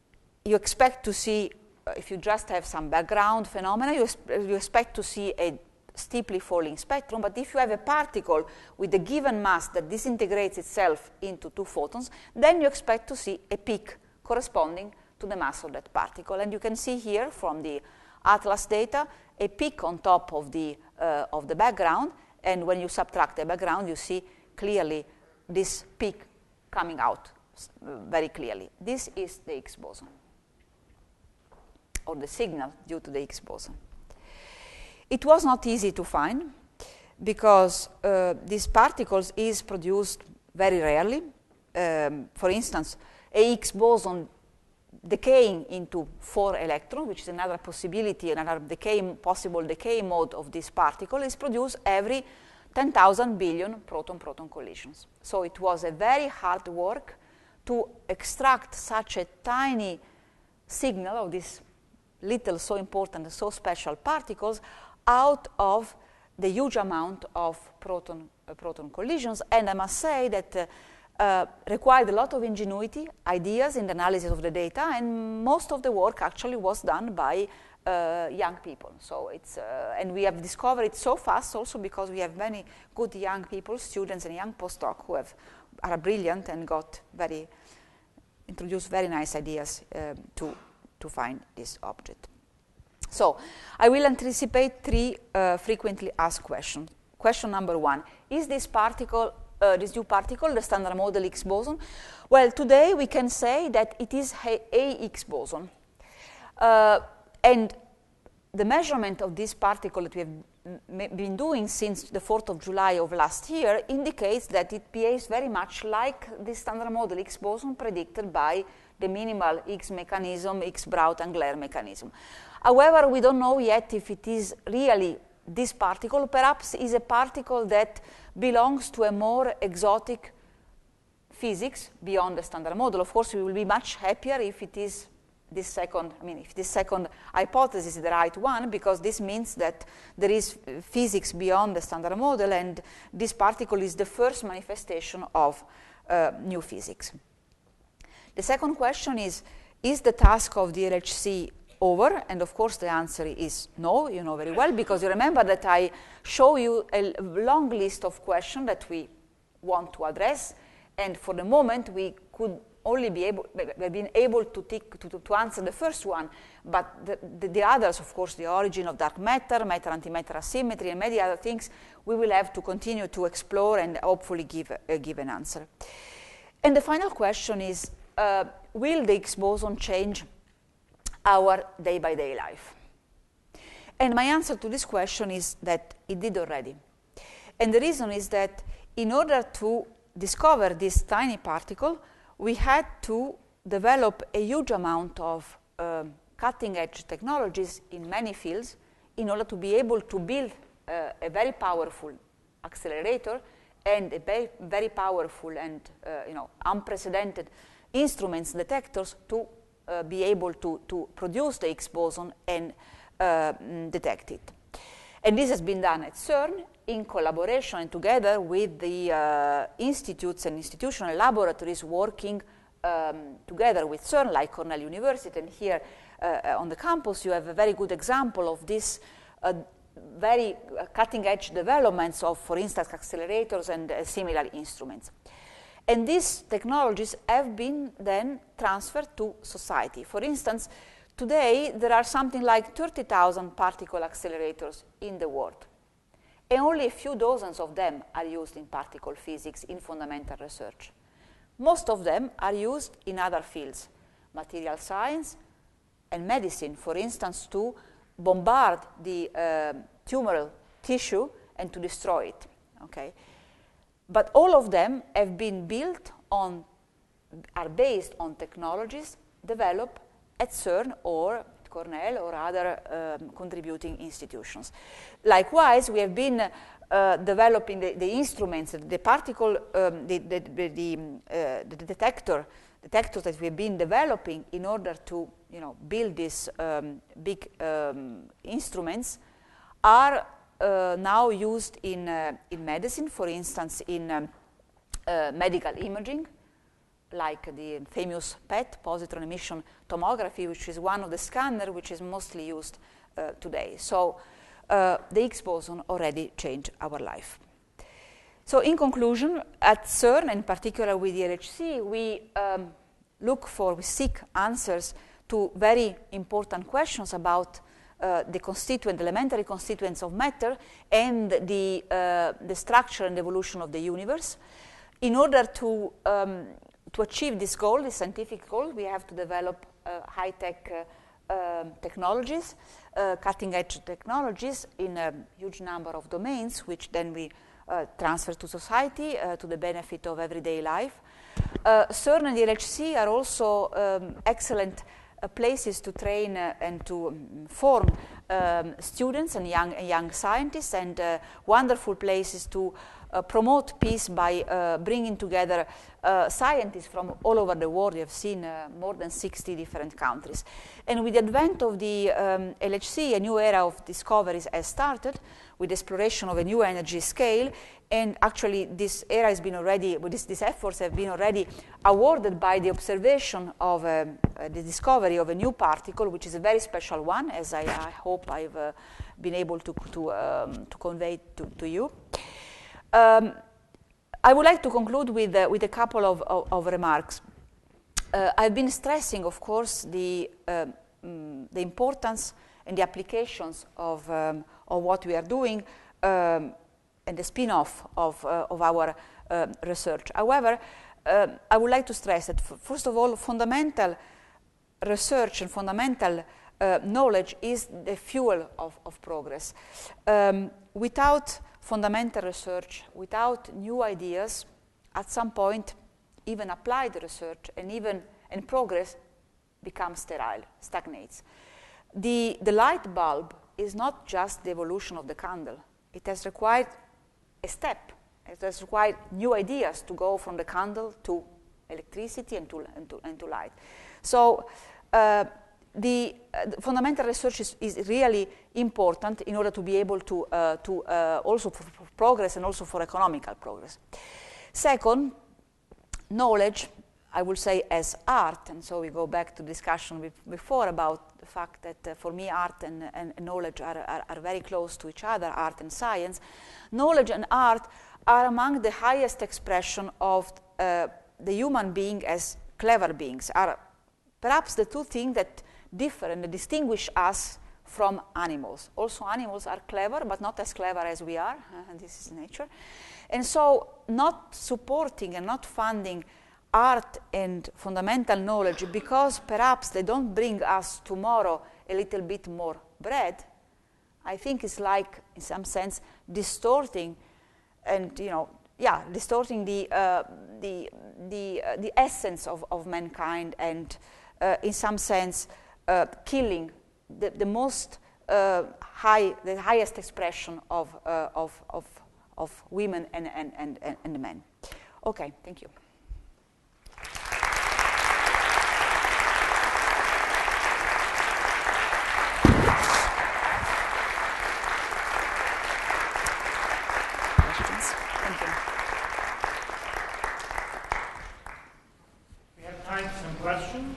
you expect to see, if you just have some background phenomena, you expect to see a steeply falling spectrum. But if you have a particle with a given mass that disintegrates itself into 2 photons, then you expect to see a peak corresponding to the mass of that particle. And you can see here from the ATLAS data a peak on top of the background. And when you subtract the background, you see clearly this peak coming out very clearly. This is the Higgs boson, or the signal due to the Higgs boson. It was not easy to find because these particles is produced very rarely. For instance, a Higgs boson decaying into 4 electrons, which is another possibility, another possible decay mode of this particle, is produced every 10,000 billion proton-proton collisions. So it was a very hard work to extract such a tiny signal of these little, so important, so special particles out of the huge amount of proton collisions. And I must say that required a lot of ingenuity, ideas in the analysis of the data, and most of the work actually was done by young people. So it's, and we have discovered it so fast also because we have many good young people, students and young postdocs who are brilliant and introduced very nice ideas to find this object. So I will anticipate 3 frequently asked questions. Question number 1, is this particle, this new particle, the standard model Higgs boson? Well, today we can say that it is a Higgs boson. And the measurement of this particle that we have been doing since the 4th of July of last year indicates that it behaves very much like the standard model Higgs boson predicted by the minimal Higgs mechanism, Higgs-Braut-Angler mechanism. However, we don't know yet if it is really this particle. Perhaps is a particle that belongs to a more exotic physics beyond the standard model. Of course, we will be much happier if it is this second, if this second hypothesis is the right one, because this means that there is physics beyond the standard model, and this particle is the first manifestation of new physics. The second question is the task of the LHC over? And of course the answer is no, you know very well, because you remember that I show you a long list of questions that we want to address, and for the moment we could only be able to answer the first one, but the others, of course, the origin of dark matter, matter-antimatter asymmetry, and many other things, we will have to continue to explore and hopefully give an answer. And the final question is, will the Higgs boson change our day-by-day life? And my answer to this question is that it did already. And the reason is that in order to discover this tiny particle, we had to develop a huge amount of cutting-edge technologies in many fields in order to be able to build a very powerful accelerator and a very powerful and unprecedented instruments, detectors, to be able to produce the Higgs boson and detect it. And this has been done at CERN in collaboration and together with the institutes and institutional laboratories working together with CERN, like Cornell University. And here on the campus, you have a very good example of this very cutting-edge developments of, for instance, accelerators and similar instruments. And these technologies have been then transferred to society. For instance, today there are something like 30,000 particle accelerators in the world. And only a few dozens of them are used in particle physics in fundamental research. Most of them are used in other fields, material science and medicine, for instance, to bombard the tumoral tissue and to destroy it. Okay? But all of them have been built on, are based on technologies developed at CERN or Cornell or other contributing institutions. Likewise, we have been developing the instruments, the particle, the detectors that we have been developing in order to build these big instruments are now used in medicine, for instance, in medical imaging, like the famous PET, positron emission tomography, which is one of the scanners which is mostly used today. So the Higgs boson already changed our life. So in conclusion, at CERN, in particular with the LHC, we seek answers to very important questions about the elementary constituents of matter and the structure and evolution of the universe. In order to achieve this goal, this scientific goal, we have to develop high-tech technologies, cutting-edge technologies in a huge number of domains, which then we transfer to society to the benefit of everyday life. CERN and the LHC are also excellent places to train and to form students and young scientists, and wonderful places to promote peace by bringing together scientists from all over the world. You have seen more than 60 different countries. And with the advent of the LHC, a new era of discoveries has started with exploration of a new energy scale. And actually, this era has been already, these efforts have been already awarded by the observation of the discovery of a new particle, which is a very special one, as I hope I've been able to convey to you. I would like to conclude with a couple of remarks. I've been stressing, of course, the importance and the applications of what we are doing and the spin-off of our research. However, I would like to stress that, first of all, fundamental research and fundamental knowledge is the fuel of progress. Without fundamental research, without new ideas, at some point, even applied research and progress becomes sterile, stagnates. The light bulb is not just the evolution of the candle. It has required a step. It has required new ideas to go from the candle to electricity and to light. So the fundamental research is really important in order to be able to also for progress and also for economical progress. Second, knowledge, I will say, as art, and so we go back to discussion before about the fact that for me art and knowledge are very close to each other, art and science. Knowledge and art are among the highest expression of the human being as clever beings, are perhaps the two things that differ and distinguish us from animals. Also, animals are clever, but not as clever as we are. This is nature. And so not supporting and not funding art and fundamental knowledge because perhaps they don't bring us tomorrow a little bit more bread, I think it's like, in some sense, distorting and, distorting the essence of mankind and, in some sense, killing the most the highest expression of women and men. Okay, thank you. Questions? Thank you. We have time for some questions.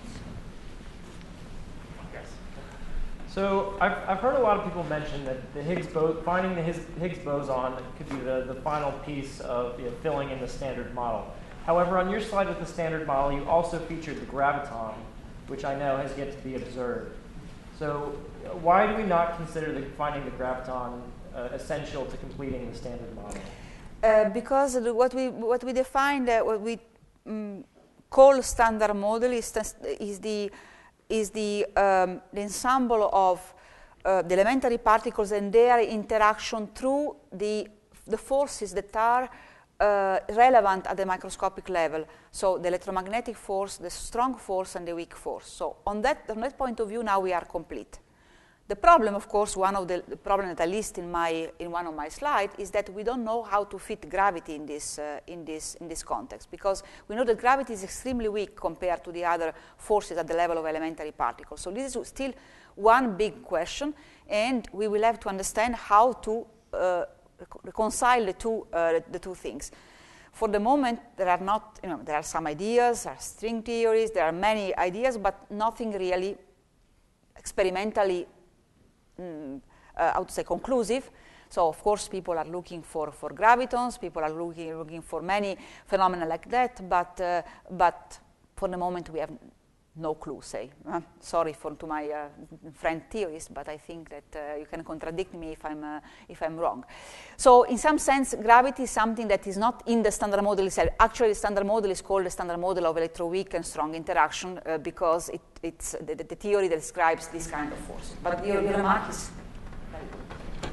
So I've heard a lot of people mention that finding the Higgs boson could be the final piece of filling in the standard model. However, on your slide with the standard model, you also featured the graviton, which I know has yet to be observed. So why do we not consider finding the graviton essential to completing the standard model? Because what we defined, what we call standard model is the ensemble of the elementary particles and their interaction through the forces that are relevant at the microscopic level. So the electromagnetic force, the strong force, and the weak force. So on that point of view, now we are complete. The problem, of course, one of the problems that I list in one of my slides is that we don't know how to fit gravity in this context, because we know that gravity is extremely weak compared to the other forces at the level of elementary particles. So this is still one big question, and we will have to understand how to reconcile the two things. For the moment, there are not, there are some ideas, there are string theories, there are many ideas, but nothing really experimentally, how to say, conclusive. So, of course, people are looking for gravitons, people are looking for many phenomena like that, but for the moment, we have no clue, say. Sorry to my friend theorists, but I think that you can contradict me if I'm wrong. So in some sense, gravity is something that is not in the Standard Model itself. Actually, the Standard Model is called the Standard Model of electroweak and strong interaction because it's the theory that describes this kind of force. But your remark is very good.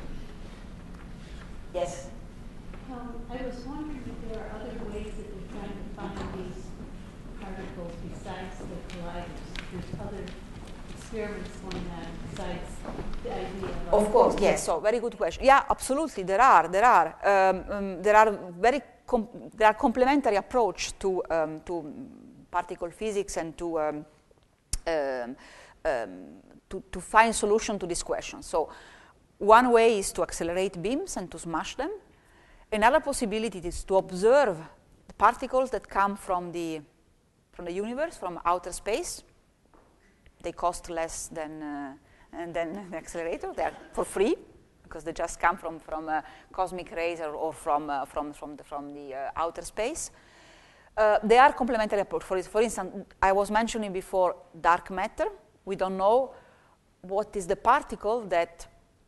Yes? I was wondering if there are other ways that you're trying to find these particles besides the colliders. There's other experiments going on besides the idea of... Of course, yes. So very good question. Yeah, absolutely. There are complementary approach to particle physics and to find solution to this question. So one way is to accelerate beams and to smash them. Another possibility is to observe the particles that come from the universe, from outer space. They cost less than the accelerator. They are for free because they just come from cosmic rays or from the outer space. They are complementary approach. For instance, I was mentioning before dark matter. We don't know what is the particle that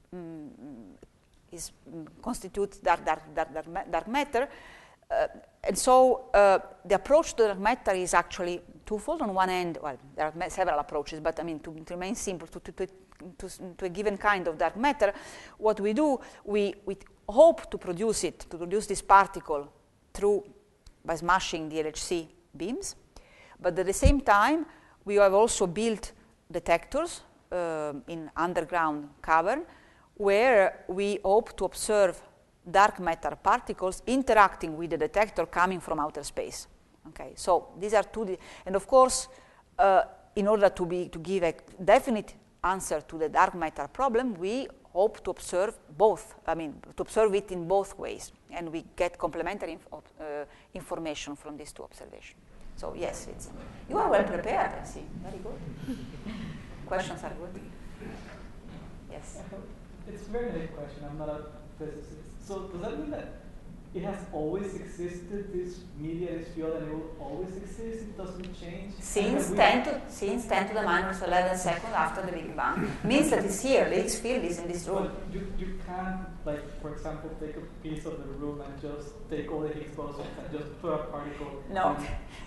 constitutes dark matter. And so the approach to dark matter is actually twofold. On one end, well, there are several approaches, but I mean, to remain simple, to a given kind of dark matter, what we do, we hope to produce this particle by smashing the LHC beams. But at the same time, we have also built detectors in underground cavern where we hope to observe dark matter particles interacting with the detector coming from outer space. Okay, so these are two, and of course, in order to give a definite answer to the dark matter problem, we hope to observe both. I mean, to observe it in both ways, and we get complementary information from these two observations. So yes, you are well prepared. I see, very good. Questions are good. Yes. It's a very late question. I'm not a physicist. So does that mean that it has always existed, this media, this field, and it will always exist? It doesn't change? Since 10 to the minus 11 seconds after the Big Bang means that it's here. The Higgs field is in this room. But you can't, like, for example, take a piece of the room and just take all the Higgs bosons and just put a particle. No.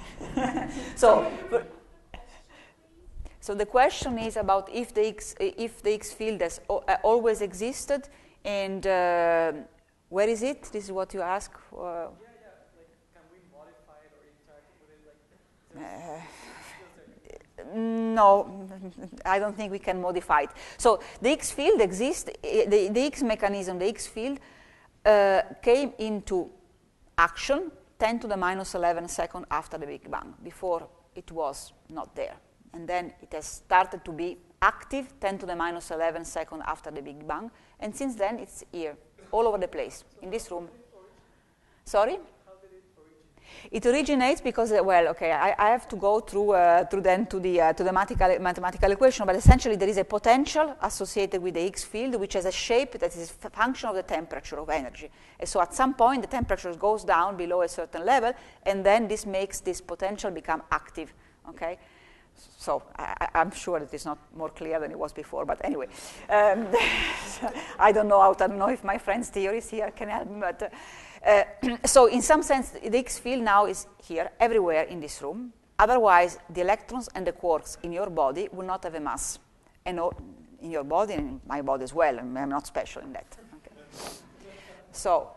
So the question is about if the Higgs field has always existed, and where is it? This is what you ask. Yeah. Like, can we modify it or interact with it? Like, no, I don't think we can modify it. So the Higgs field exists. The Higgs mechanism, the Higgs field, came into action 10 to the minus 11 seconds after the Big Bang. Before it was not there. And then it has started to be active 10 to the minus 11 seconds after the Big Bang. And since then, it's here, all over the place, in this room. Sorry? how did it originate? It originates because, well, okay, I have to go through then to the mathematical equation, but essentially there is a potential associated with the Higgs field, which has a shape that is a function of the temperature of energy. And so at some point, the temperature goes down below a certain level, and then this makes this potential become active, okay? So I'm sure it is not more clear than it was before, but anyway. I don't know if my friend's theories here can help me, but so in some sense, the Higgs field now is here, everywhere in this room. Otherwise, the electrons and the quarks in your body will not have a mass. And in your body and in my body as well, and I'm not special in that. Okay. So,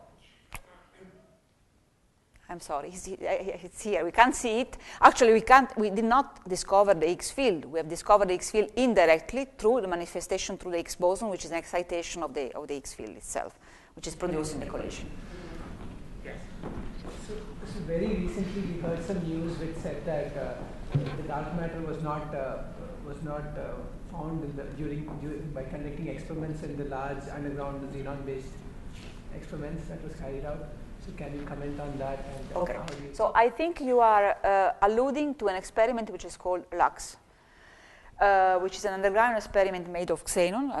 I'm sorry, it's here. We can't see it. Actually, we did not discover the Higgs field. We have discovered the Higgs field indirectly through the manifestation through the Higgs boson, which is an excitation of the Higgs field itself, which is produced in the collision. Yes. So very recently we heard some news which said that the dark matter was not found by conducting experiments in the large underground xenon-based experiments that was carried out. So can you comment on that? And Okay. how do you So I think you are alluding to an experiment which is called LUX, which is an underground experiment made of xenon.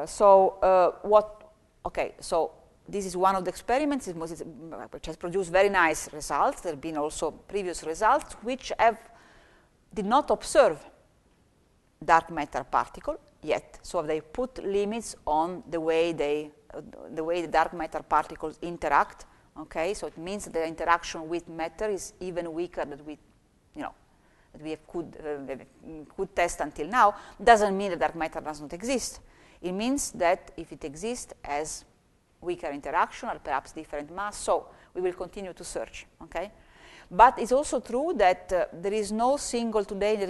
So this is one of the experiments which has produced very nice results. There have been also previous results which did not observe dark matter particle yet. So they put limits on the way the dark matter particles interact. Okay, so it means that the interaction with matter is even weaker than we could test until now. Doesn't mean that dark matter does not exist. It means that if it exists as weaker interaction or perhaps different mass, so we will continue to search. Okay, but it's also true that there is no single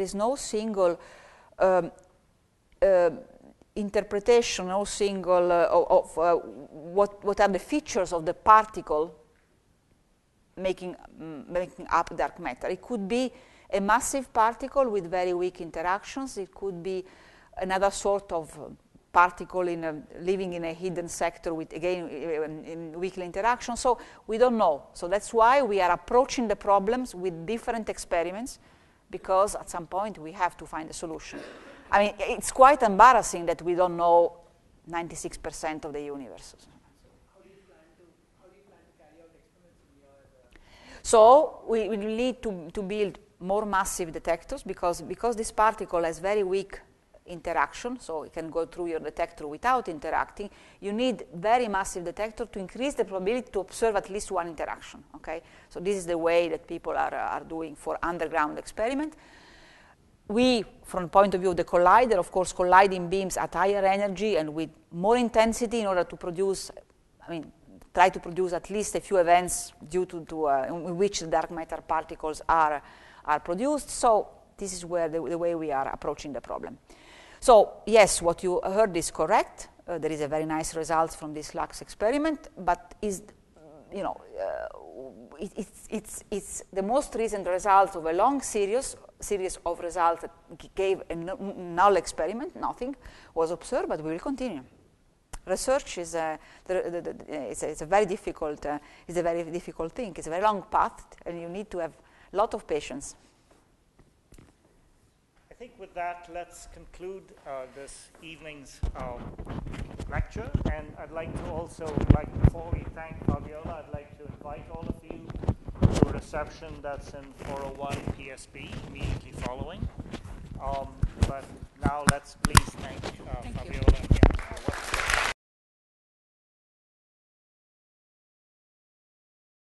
interpretation, no single of what are the features of the particle making up dark matter. It could be a massive particle with very weak interactions. It could be another sort of particle living in a hidden sector with, again, in weak interaction. So we don't know. So that's why we are approaching the problems with different experiments, because at some point we have to find a solution. I mean, it's quite embarrassing that we don't know 96% of the universe. How do you plan to carry out experiments in your? So we will need to build more massive detectors because this particle has very weak interaction, so it can go through your detector without interacting. You need very massive detector to increase the probability to observe at least one interaction. Okay, so this is the way that people are doing for underground experiment. We, from the point of view of the collider, of course, colliding beams at higher energy and with more intensity in order to produce, try to produce at least a few events due to in which the dark matter particles are produced. So this is where the way we are approaching the problem. So yes, what you heard is correct. There is a very nice result from this LUX experiment, but it's the most recent result of a long series of results that gave a null experiment. Nothing was observed, but we will continue. Research is it's a very difficult thing. It's a very long path, and you need to have a lot of patience. I think with that, let's conclude this evening's lecture. And I'd like to also, before we thank Fabiola, I'd like to invite all of you to a reception that's in 401 PSB immediately following. But now let's please thank Fabiola.